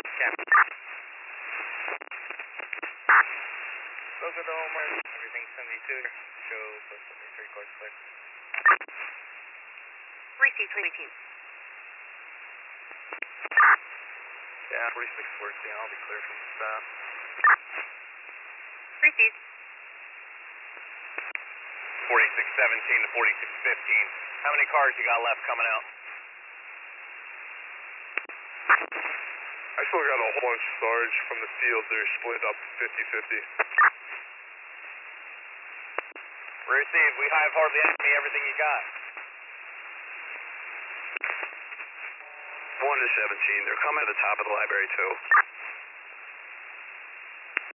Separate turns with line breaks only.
Those are the homers. Everything 72. Shows the 73 course clear.
Received 318.
Yeah, 46 working. I'll be clear from the stop.
Received.
4617 to 4615. How many cars you got left coming out?
I still got a whole bunch of Sarge from the field. They're split up 50-50.
Received. We have hardly enemy everything you got.
1 to 17. They're coming at the top of the library too.